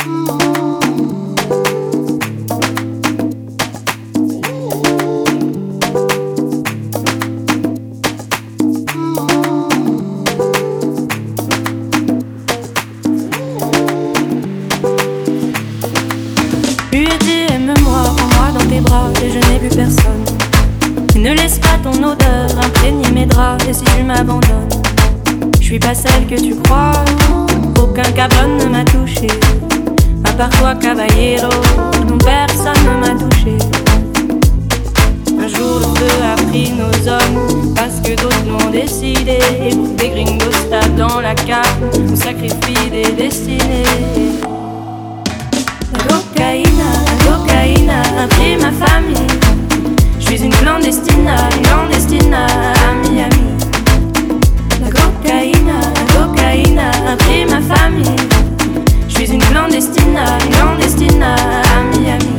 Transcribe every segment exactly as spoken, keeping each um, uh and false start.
Et je n'ai vu personne. Et ne laisse pas ton odeur imprégner mes draps. Et si tu m'abandonnes, je suis pas celle que tu crois. Aucun cabron ne m'a touché, à part toi, caballero. Non, personne ne m'a touché. Un jour le feu a pris nos hommes, parce que d'autres l'ont décidé. Et pour des gringos stables dans la cave, on sacrifie des destinées. La cocaïne, la cocaïne a pris ma famille. Je suis une clandestine, une clandestine à Miami. La cocaïne, la cocaïne a pris ma famille. Je suis une clandestine, une clandestine à Miami.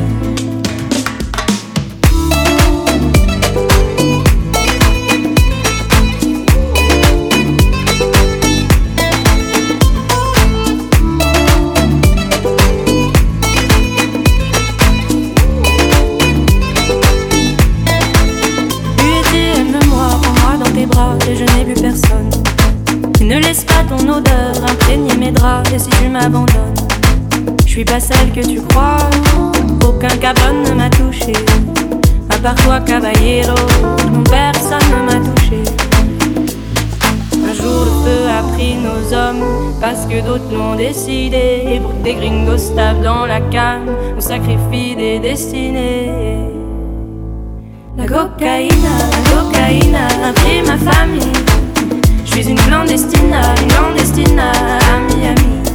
Et je n'ai vu personne. Et ne laisse pas ton odeur imprégner mes draps. Et si tu m'abandonnes, je suis pas celle que tu crois. Aucun cabron ne m'a touché, à part toi, caballero. Non, personne ne m'a touché. Un jour le feu a pris nos hommes, parce que d'autres l'ont décidé. Et pour que des gringos stables dans la canne, on sacrifie des destinées. La cocaïne, la cocaïne a pris ma famille. Je suis une clandestine, une clandestine à Miami.